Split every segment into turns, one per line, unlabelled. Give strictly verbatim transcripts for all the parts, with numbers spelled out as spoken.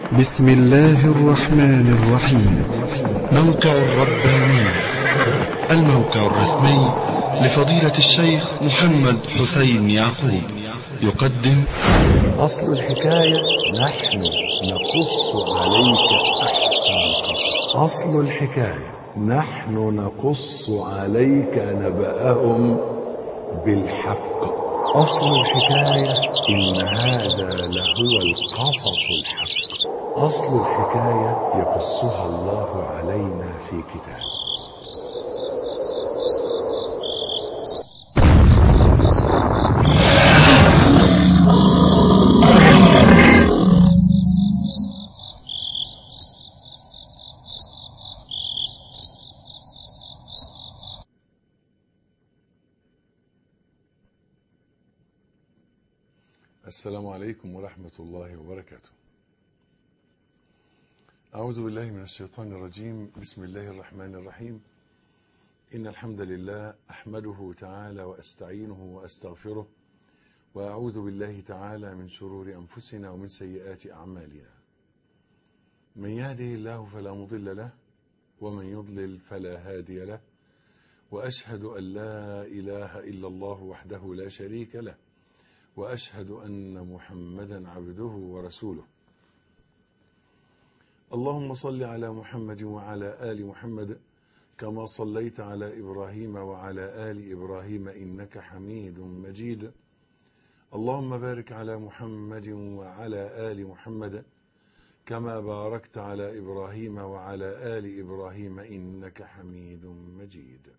بسم الله الرحمن الرحيم. موقع الرباني، الموقع الرسمي لفضيلة الشيخ محمد حسين يعقوب، يقدم
أصل الحكاية نحن نقص عليك أحسن القصص. أصل الحكاية نحن نقص عليك نبأهم بالحق. أصل الحكاية إن هذا لهو القصص الحق. أصل الحكاية يقصها الله علينا في كتابه.
السلام عليكم ورحمة الله وبركاته. أعوذ بالله من الشيطان الرجيم. بسم الله الرحمن الرحيم. إن الحمد لله أحمده تعالى وأستعينه وأستغفره، وأعوذ بالله تعالى من شرور أنفسنا ومن سيئات أعمالنا. من يهده الله فلا مضل له، ومن يضلل فلا هادي له، وأشهد أن لا إله إلا الله وحده لا شريك له، وأشهد أن محمدا عبده ورسوله. اللهم صل على محمد وعلى آل محمد كما صليت على إبراهيم وعلى آل إبراهيم إنك حميد مجيد. اللهم بارك على محمد وعلى آل محمد كما باركت على إبراهيم وعلى آل إبراهيم إنك حميد مجيد.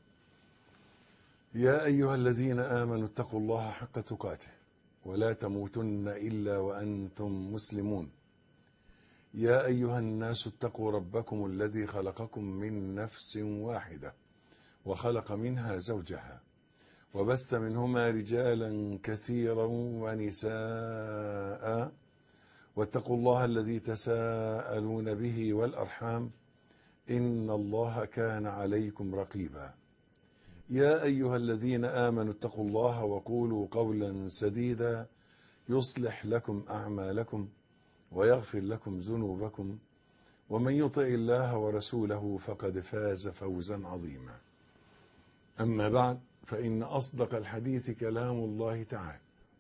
يا أيها الذين آمنوا اتقوا الله حق تقاته ولا تموتن إلا وأنتم مسلمون. يا أيها الناس اتقوا ربكم الذي خلقكم من نفس واحدة وخلق منها زوجها وبث منهما رجالا كثيرا ونساء، واتقوا الله الذي تساءلون به والأرحام إن الله كان عليكم رقيبا. يا أيها الذين آمنوا اتقوا الله وقولوا قولا سديدا يصلح لكم أعمالكم ويغفر لكم ذنوبكم، ومن يطع الله ورسوله فقد فاز فوزا عظيما. أما بعد، فإن أصدق الحديث كلام الله تعالى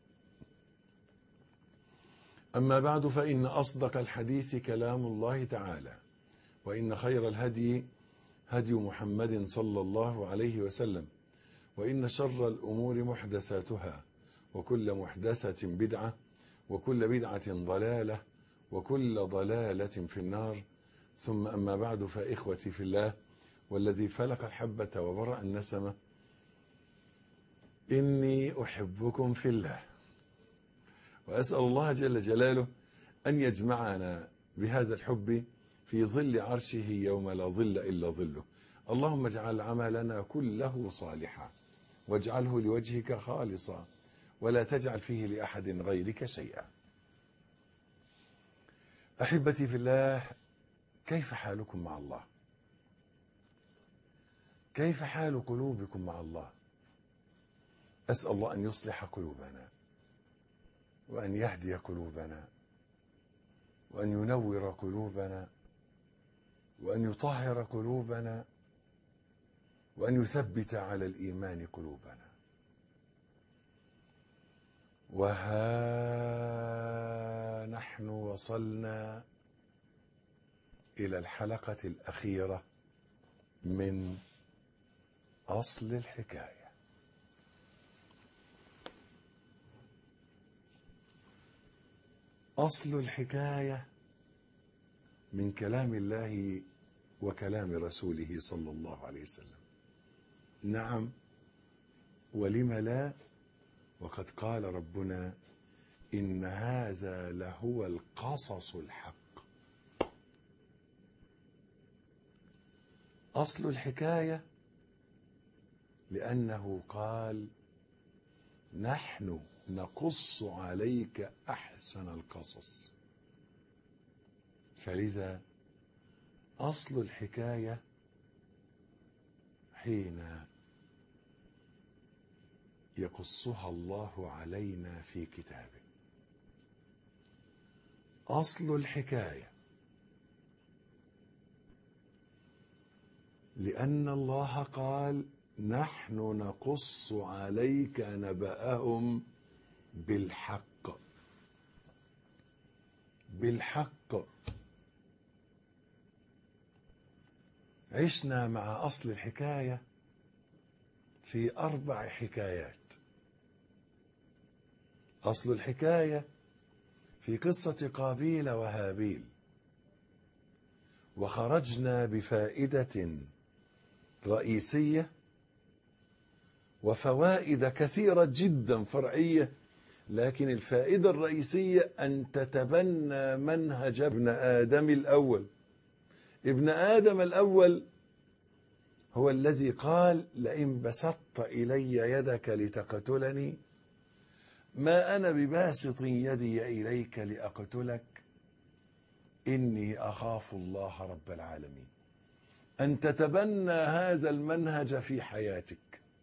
أما بعد فإن أصدق الحديث كلام الله تعالى وإن خير الهدي هدي محمد صلى الله عليه وسلم، وإن شر الأمور محدثاتها، وكل محدثة بدعة، وكل بدعة ضلالة، وكل ضلالة في النار. ثم أما بعد، فإخوتي في الله والذي فلق الحبة وبرأ النسمة، إني أحبكم في الله، وأسأل الله جل جلاله أن يجمعنا بهذا الحب في ظل عرشه يوم لا ظل إلا ظله. اللهم اجعل عملنا كله صالحا، واجعله لوجهك خالصا، ولا تجعل فيه لأحد غيرك شيئا. أحبتي في الله، كيف حالكم مع الله؟ كيف حال قلوبكم مع الله؟ أسأل الله أن يصلح قلوبنا، وأن يهدي قلوبنا، وأن ينور قلوبنا، وأن يطهر قلوبنا، وأن يثبت على الإيمان قلوبنا. وها نحن وصلنا إلى الحلقة الأخيرة من أصل الحكاية. أصل الحكاية من كلام الله وكلام رسوله صلى الله عليه وسلم. نعم، ولم لا؟ وقد قال ربنا: إن هذا لهو القصص الحق. أصل الحكاية لأنه قال: نحن نقص عليك أحسن القصص. فلذا أصل الحكاية حين يقصها الله علينا في كتابه.
أصل الحكاية، لأن الله قال نحن نقص عليك نبأهم بالحق. بالحق. عشنا مع أصل الحكاية في أربع حكايات. أصل الحكاية في قصة قابيل وهابيل، وخرجنا بفائدة رئيسية وفوائد كثيرة جدا فرعية، لكن الفائدة الرئيسية أن تتبنى منهج ابن آدم الأول. ابن آدم الأول هو الذي قال لئن بسطت إلي يدك لتقتلني ما أنا بباسط يدي إليك لأقتلك إني أخاف الله رب العالمين. أن تتبنى هذا المنهج في حياتك،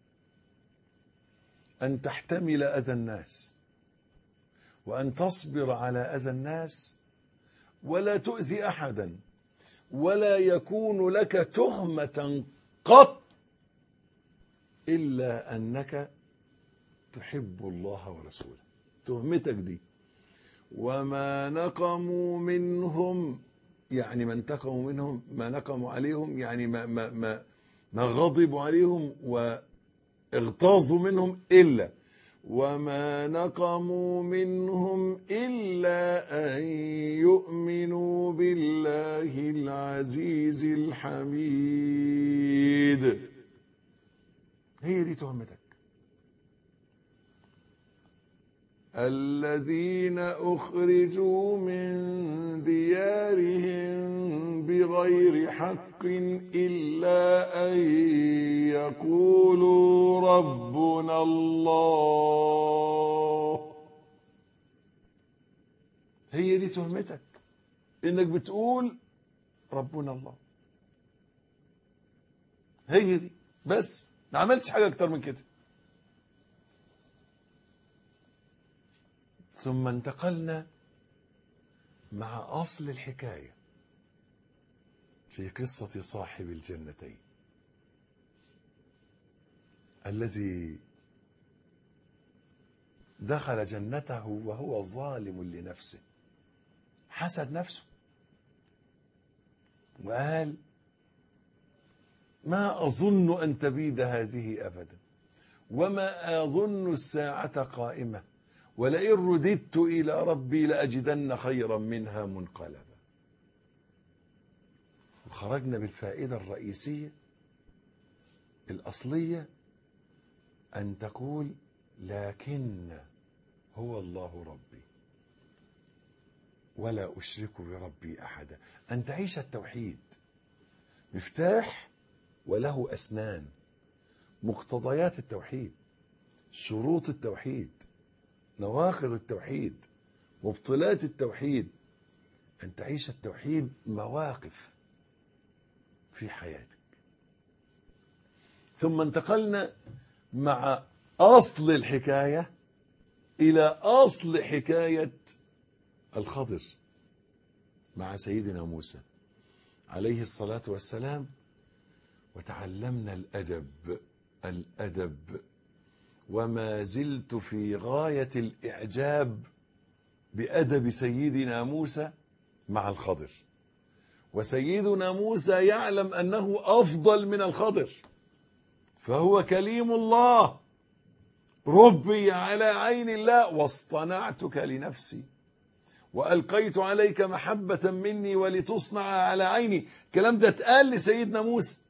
أن تحتمل أذى الناس، وأن تصبر على أذى الناس، ولا تؤذي أحدا، ولا يكون لك تهمة قط إلا أنك تحب الله ورسوله. تهمتك دي وما نقموا منهم، يعني ما انتقموا منهم، ما نقموا عليهم، يعني ما ما ما, ما غضبوا عليهم واغتاظوا منهم، إلا وما نقموا منهم إلا أن يؤمنوا بالله العزيز الحميد. هي دي تهمتك. الذين أخرجوا من ديارهم بغير حق إلا أن يقولوا ربنا الله. هي دي تهمتك، إنك بتقول ربنا الله. هي دي بس، ما عملتش حاجة أكتر من كده. ثم انتقلنا مع أصل الحكاية في قصة صاحب الجنتين الذي دخل جنته وهو ظالم لنفسه، حسد نفسه وقال ما أظن أن تبيد هذه أبدا، وما أظن الساعة قائمة، ولئن رددت إلى ربي لأجدن خيرا منها منقلبا. وخرجنا بالفائدة الرئيسية الأصلية، أن تقول لكن هو الله ربي ولا أشرك بربي أحدا. أن تعيش التوحيد مفتاح وله أسنان، مقتضيات التوحيد، شروط التوحيد، نواقض التوحيد، مبطلات التوحيد. أن تعيش التوحيد مواقف في حياتك. ثم انتقلنا مع أصل الحكاية إلى أصل حكاية الخضر مع سيدنا موسى عليه الصلاة والسلام، وتعلمنا الأدب. الأدب وما زلت في غاية الإعجاب بأدب سيدنا موسى مع الخضر، وسيدنا موسى يعلم أنه أفضل من الخضر، فهو كليم الله، ربي على عين الله، واصطنعتك لنفسي وألقيت عليك محبة مني ولتصنع على عيني. الكلام ده اتقال لسيدنا موسى،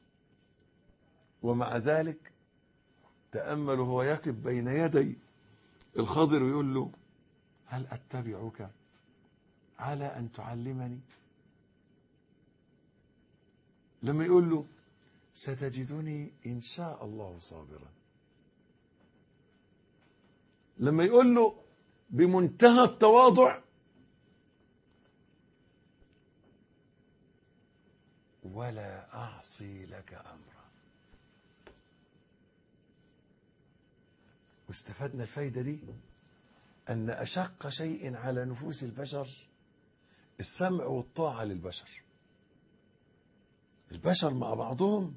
ومع ذلك تأمل وهو يقف بين يدي الخضر ويقول له هل أتبعك على أن تعلمني؟ لما يقول له ستجدني إن شاء الله صابرا، لما يقول له بمنتهى التواضع ولا أعصي لك أمرا. واستفدنا الفايدة دي أن أشق شيء على نفوس البشر السمع والطاعة للبشر. البشر مع بعضهم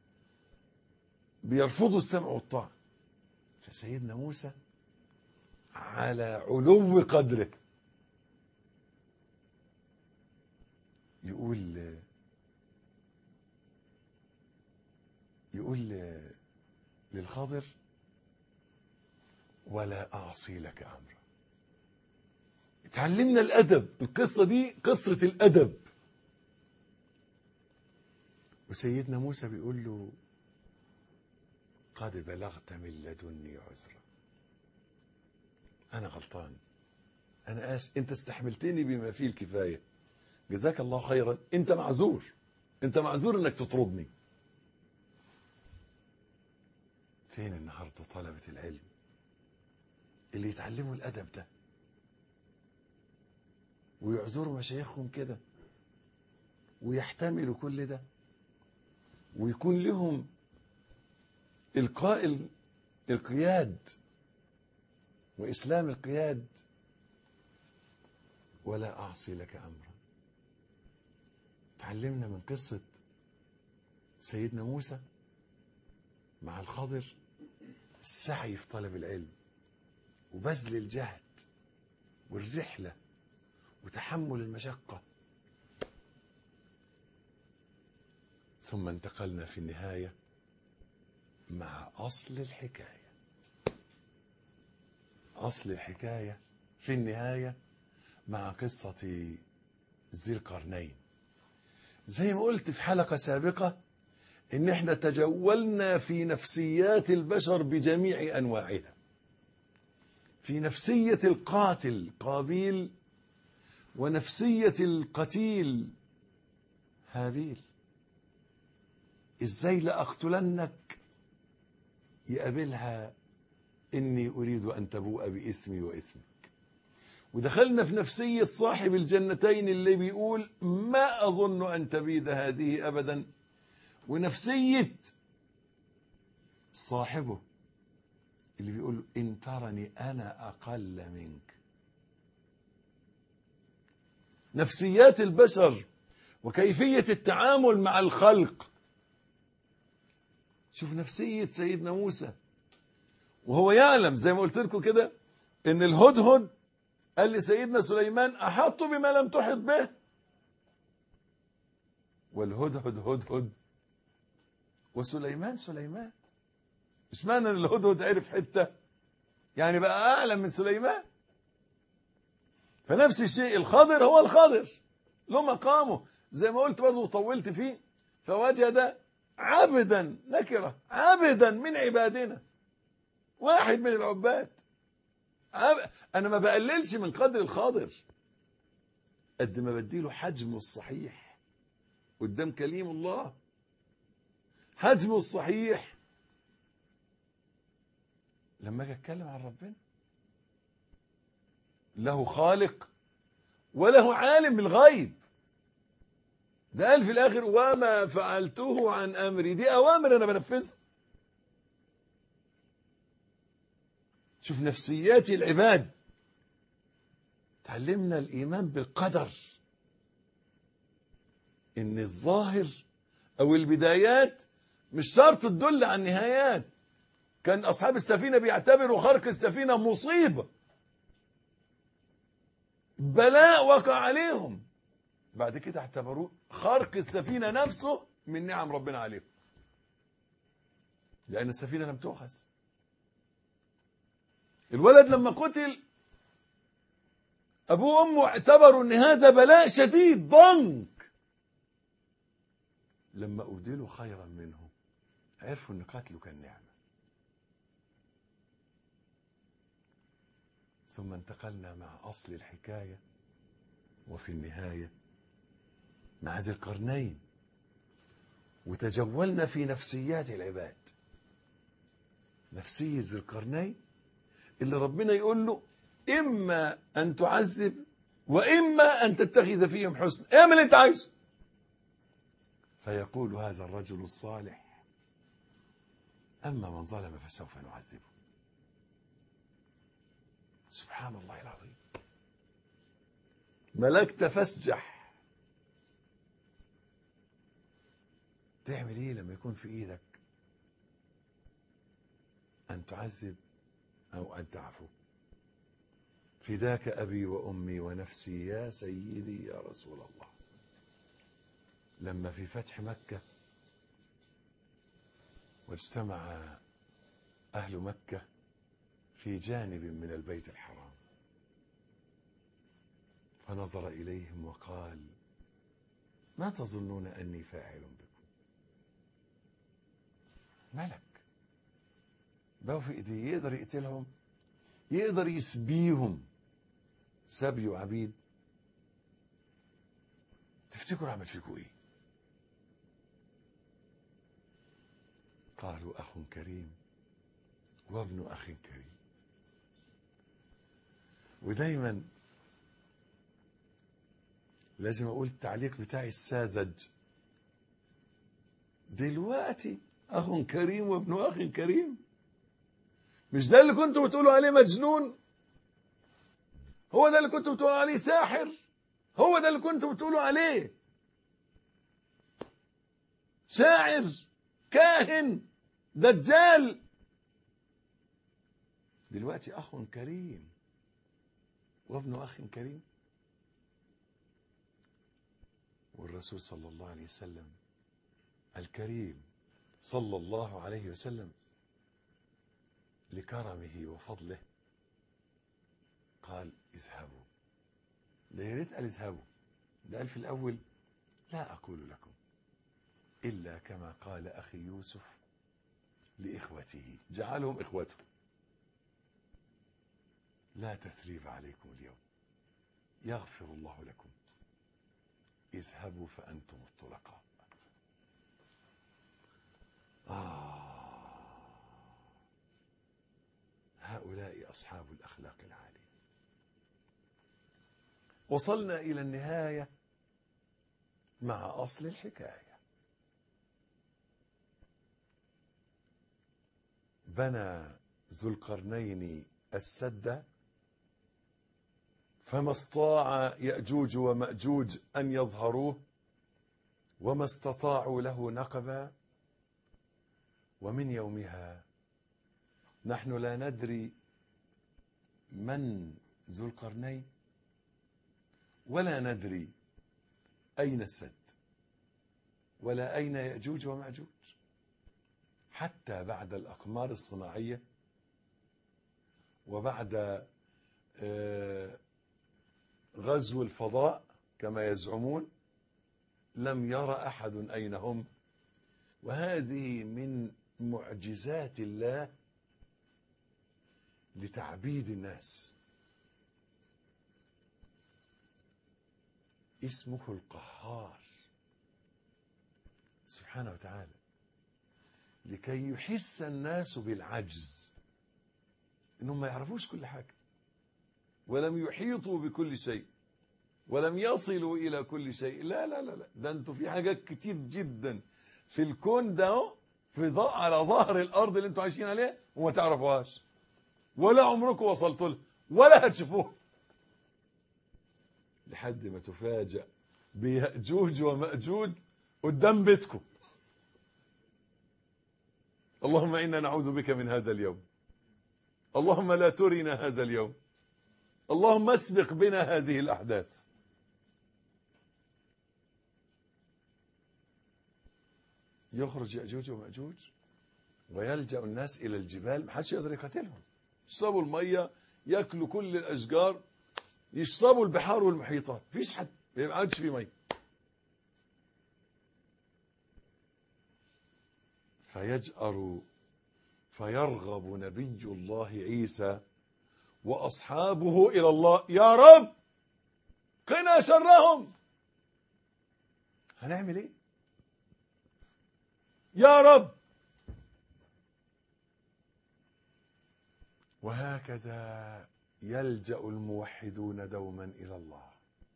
بيرفضوا السمع والطاعة، فسيدنا موسى على علو قدره يقول يقول للخضر ولا أعصي لك أمرا. اتعلمنا الأدب. القصة دي قصة الأدب. وسيدنا موسى بيقول له قد بلغت من لدني عذرا، أنا غلطان، أنا آسف، أنت استحملتني بما فيه الكفاية، جزاك الله خيرا، أنت معذور، أنت معذور أنك تطردني. فين النهاردة طلبة العلم اللي يتعلموا الأدب ده ويعذروا مشايخهم كده ويحتملوا كل ده ويكون لهم إلقاء القياد وإسلام القياد؟ ولا أعصي لك أمرا. تعلمنا من قصة سيدنا موسى مع الخضر السعي في طلب العلم وبذل الجهد والرحلة وتحمل المشقة. ثم انتقلنا في النهاية مع أصل الحكاية. أصل الحكاية في النهاية مع قصة ذي القرنين. زي ما قلت في حلقة سابقة إن احنا تجولنا في نفسيات البشر بجميع أنواعها، في نفسية القاتل قابيل ونفسية القتيل هابيل. إزاي لأقتلنك يقابلها إني أريد أن تبوء بإثمي وإثمك. ودخلنا في نفسية صاحب الجنتين اللي بيقول ما أظن أن تبيد هذه أبدا، ونفسية صاحبه اللي بيقول إن ترني أنا أقل منك. نفسيات البشر وكيفية التعامل مع الخلق. شوف نفسية سيدنا موسى وهو يعلم زي ما قلت لكم كده إن الهدهد قال لسيدنا سليمان أحط بما لم تحط به، والهدهد هدهد وسليمان سليمان. مش معنى ان الهدهد عرف حته يعني بقى اعلم من سليمان. فنفس الشيء الخضر هو الخضر له مقامه، زي ما قلت برضه وطولت فيه. فوجد عبدا نكره، عبدا من عبادنا، واحد من العباد. عب... انا ما بقللش من قدر الخاضر قد ما بديله حجمه الصحيح قدام كليم الله. حجمه الصحيح لما اجي اتكلم عن ربنا له خالق وله عالم بالغيب. ده قال في الاخر وما فعلته عن امري، دي اوامر انا بنفذها. شوف نفسيات العباد. تعلمنا الايمان بالقدر، ان الظاهر او البدايات مش شرط تدل على النهايات. كان اصحاب السفينه بيعتبروا خرق السفينه مصيبه، بلاء وقع عليهم، بعد كده اعتبروه خرق السفينه نفسه من نعم ربنا عليهم، لان السفينه لم تؤخذ. الولد لما قتل ابوه وامه اعتبروا ان هذا بلاء شديد ضنك، لما ابدلوا خيرا منه عرفوا ان قتله كان نعمه. ثم انتقلنا مع اصل الحكايه وفي النهايه مع ذي القرنين، وتجولنا في نفسيات العباد. نفسيه ذي القرنين اللي ربنا يقول له اما ان تعذب واما ان تتخذ فيهم حسنا، اعمل اللي انت عايزه. فيقول هذا الرجل الصالح اما من ظلم فسوف نعذبه. سبحان الله العظيم. ملكت فاسجح. تعمل ايه لما يكون في ايدك ان تعذب او ان تعفو؟ فداك ابي وامي ونفسي يا سيدي يا رسول الله. لما في فتح مكة واجتمع اهل مكة في جانب من البيت الحرام، فنظر إليهم وقال: ما تظنون أني فاعل بكم؟ ملك بقوا في إيديه، يقدر يقتلهم، يقدر يسبيهم سبي وعبيد. تفتكروا عمل فيكم إيه؟ قالوا: أخ كريم وابن أخ كريم. ودايما لازم أقول التعليق بتاعي الساذج. دلوقتي أخ كريم وابن أخ كريم، مش ده اللي كنتوا بتقولوا عليه مجنون؟ هو ده اللي كنتوا بتقولوا عليه ساحر؟ هو ده اللي كنتوا بتقولوا عليه شاعر، كاهن، دجال؟ دلوقتي أخ كريم وابن أخ كريم. والرسول صلى الله عليه وسلم الكريم صلى الله عليه وسلم لكرمه وفضله قال: اذهبوا. ده يا ريت قال اذهبوا، ده قال في الأول: لا أقول لكم إلا كما قال أخي يوسف لإخوته، جعلهم إخوته: لا تثريب عليكم اليوم يغفر الله لكم، اذهبوا فأنتم الطلقاء. آه، هؤلاء أصحاب الأخلاق العالية. وصلنا إلى النهاية مع أصل الحكاية. بنى ذو القرنين السد فما استطاع يأجوج ومأجوج أن يظهروه، وما استطاعوا له نقبا. ومن يومها نحن لا ندري من ذو القرنين، ولا ندري أين السد، ولا أين يأجوج ومأجوج، حتى بعد الأقمار الصناعية وبعد غزو الفضاء كما يزعمون لم يرى أحد أين هم. وهذه من معجزات الله لتعبيد الناس. اسمه القهار سبحانه وتعالى، لكي يحس الناس بالعجز، انهم ما يعرفوش كل حاجة، ولم يحيطوا بكل شيء، ولم يصلوا الى كل شيء. لا لا لا لا، ده انتوا في حاجات كتير جدا في الكون ده، في ضاء على ظهر الارض اللي انتوا عايشين عليها وما تعرفوهاش، ولا عمركم وصلتوا لها، ولا هتشوفوها، لحد ما تفاجأ بيأجوج ومأجوج قدام بيتكم. اللهم إنا نعوذ بك من هذا اليوم، اللهم لا ترنا هذا اليوم، اللهم اسبق بنا هذه الأحداث. يخرج يأجوج ومأجوج ويلجأ الناس إلى الجبال، ما حدش يقدر يقاتلهم، يشربوا المية، يأكلوا كل الأشجار، يشربوا البحار والمحيطات، فيش حد، ما يبقاش في مية. فيجأر فيرغب نبي الله عيسى وأصحابه إلى الله: يا رب قنا شرهم. هنعمل ايه يا رب؟ وهكذا يلجأ الموحدون دوما إلى الله،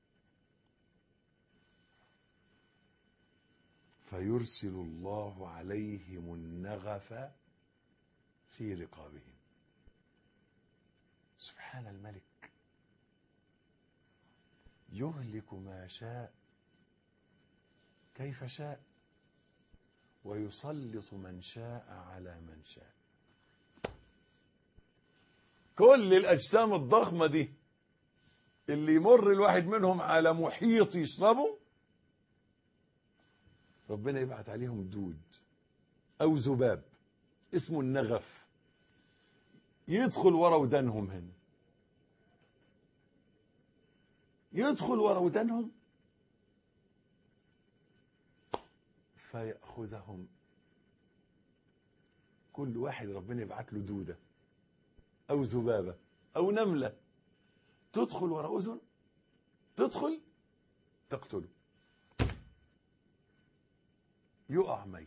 فيرسل الله عليهم النغف في رقابهم. سبحان الملك.
يهلك ما شاء كيف شاء ويسلط من شاء على من شاء.
كل الأجسام الضخمة دي اللي يمر الواحد منهم على محيط يشربه، ربنا يبعت عليهم دود أو ذباب اسمه النغف، يدخل ورا ودانهم هنا، يدخل ورا ودانهم فيأخذهم. كل واحد ربنا يبعت له دودة أو ذبابة أو نملة تدخل ورا أذن، تدخل تقتله، يقع ميت،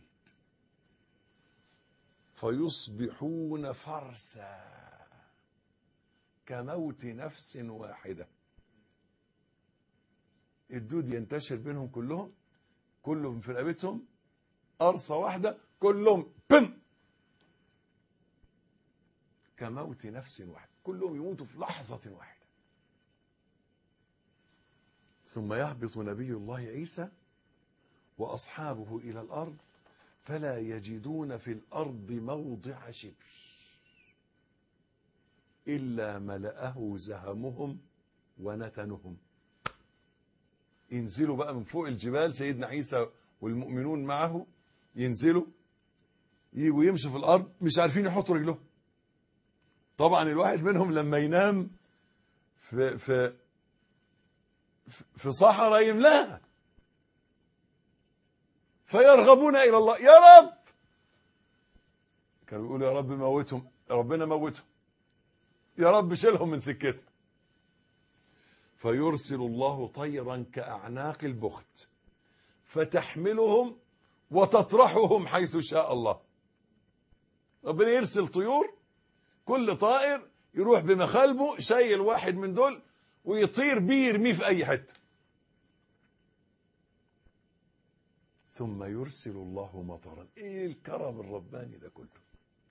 فيصبحون فرسا كموت نفس واحدة. الدود ينتشر بينهم كلهم، كلهم في رقبتهم قرصة واحدة، كلهم بم كموت نفس واحدة، كلهم يموتوا في لحظة واحدة. ثم يهبط نبي الله عيسى وأصحابه إلى الأرض فلا يجدون في الأرض موضع شبر إلا ملأه زهمهم ونتنهم. ينزلوا بقى من فوق الجبال، سيدنا عيسى والمؤمنون معه ينزلوا يجوا يمشوا في الأرض مش عارفين يحطوا رجلهم. طبعا الواحد منهم لما ينام في في في صحراء يملاها، فيرغبون إلى الله، يا رب، كانوا يقولوا يا رب موتهم، ربنا موتهم، يا رب شيلهم من سكتنا. فيرسل الله طيرا كأعناق البخت فتحملهم وتطرحهم حيث شاء الله. ربنا يرسل طيور، كل طائر يروح بمخالبه شايل واحد من دول ويطير بيه يرميه في أي حتة. ثم يرسل الله مطرا. ايه الكرم الرباني ده كله؟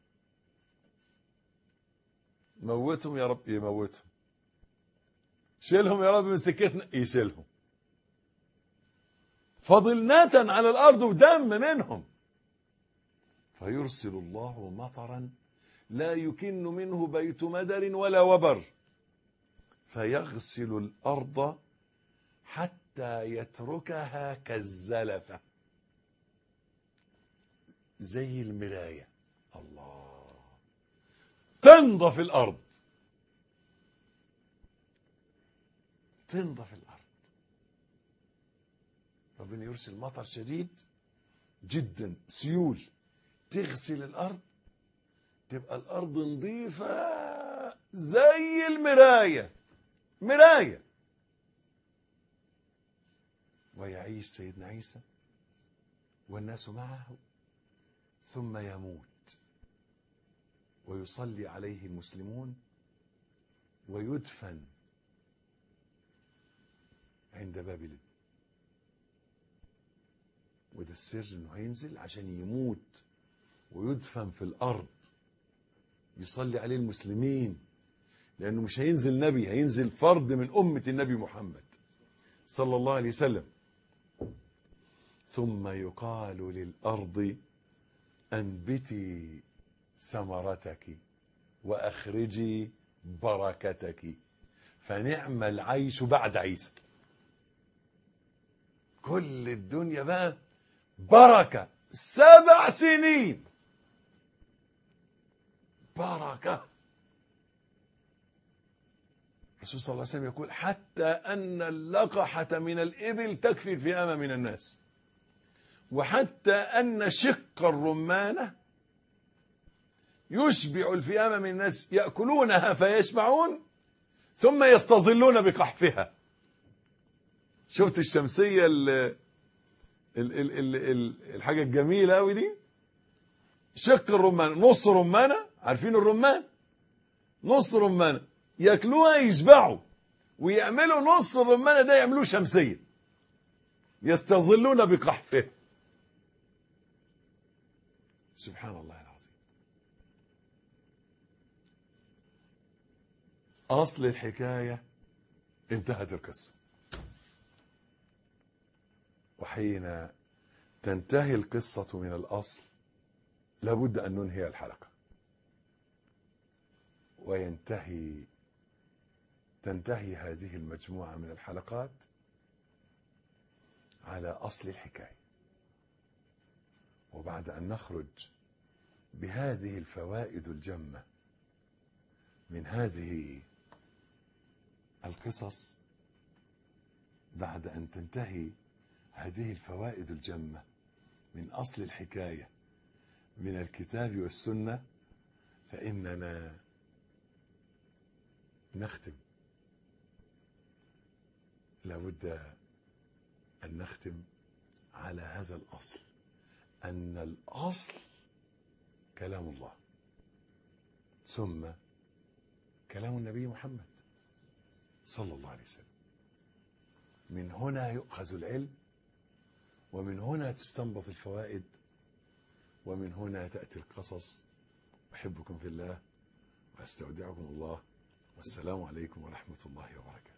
موتهم يا رب، يموتهم. شيلهم يا رب من سكتنا، يشيلهم. فضلنة على الأرض ودم منهم. فيرسل الله مطرا لا يكن منه بيت مدر ولا وبر، فيغسل الأرض حتى يتركها كالزلفة زي المراية. الله، تنضف الأرض، تنضف الأرض. ربنا يرسل مطر شديد جدا، سيول تغسل الأرض، تبقى الأرض نظيفة زي المراية، مراية. ويعيش سيدنا عيسى والناس معه، ثم يموت ويصلي عليه المسلمون ويدفن عند باب لد. وده السر، انه هينزل عشان يموت ويدفن في الارض، يصلي عليه المسلمين، لانه مش هينزل نبي، هينزل فرد من امة النبي محمد صلى الله عليه وسلم. ثم يقال للارض انبتي ثمرتك واخرجي بركتك، فنعم العيش بعد عيسى. كل الدنيا بقى بركة، سبع سنين بركة. الرسول صلى الله عليه وسلم يقول حتى أن اللقحة من الإبل تكفي الفئامة من الناس، وحتى أن شق الرمانة يشبع الفئامة من الناس، يأكلونها فيشبعون ثم يستظلون بقحفها. شفت الشمسية ال ال ال ال ال الحاجة الجميلة أوي دي؟ شق الرمان، نص رمانة، عارفين الرمان؟ نص رمانة يأكلوها يشبعوا، ويعملوا نص الرمانة ده يعملوه شمسية، يستظلون بقحفها. سبحان الله العظيم. أصل الحكاية انتهت القصة.
وحين تنتهي القصة من الأصل لابد أن ننهي الحلقة، وينتهي تنتهي هذه المجموعة من الحلقات على أصل الحكاية. وبعد أن نخرج بهذه الفوائد الجمة من هذه القصص، بعد أن تنتهي هذه الفوائد الجمة من أصل الحكاية من الكتاب والسنة، فإننا نختم. لابد أن نختم على هذا الأصل، أن الأصل كلام الله ثم كلام النبي محمد صلى الله عليه وسلم. من هنا يؤخذ العلم، ومن هنا تستنبط الفوائد، ومن هنا تأتي القصص. أحبكم في الله وأستودعكم الله، والسلام عليكم ورحمة الله وبركاته.